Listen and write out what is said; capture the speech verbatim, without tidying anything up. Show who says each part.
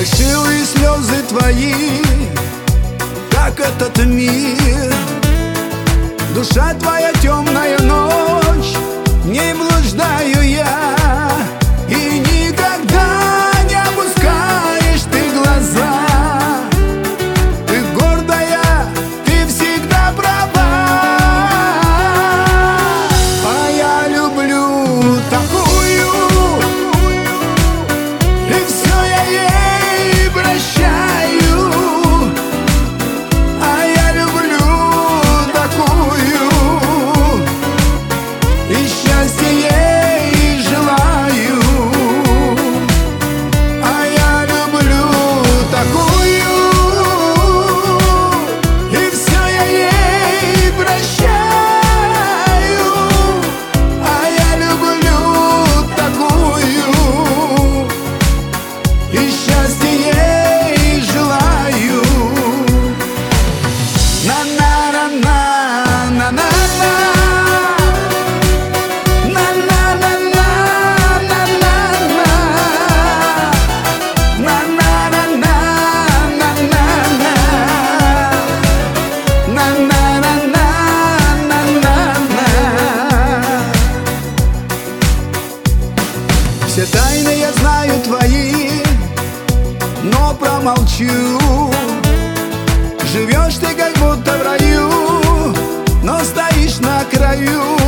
Speaker 1: Фальшивые слезы твои, как этот мир. Душа твоя темная ночь, в ней блуждаю я. И никогда не опускаешь ты глаза. Ты гордая, ты всегда права. А я люблю такую, и все я ей прощаю. А я люблю такую, и счастье ей желаю. А я люблю такую, и все я ей прощаю. А я люблю такую, и счастье ей желаю. На-на-на-на-на-на-на. Все тайны я знаю твои, но промолчу. Живешь ты как будто в раю, но стоишь на краю.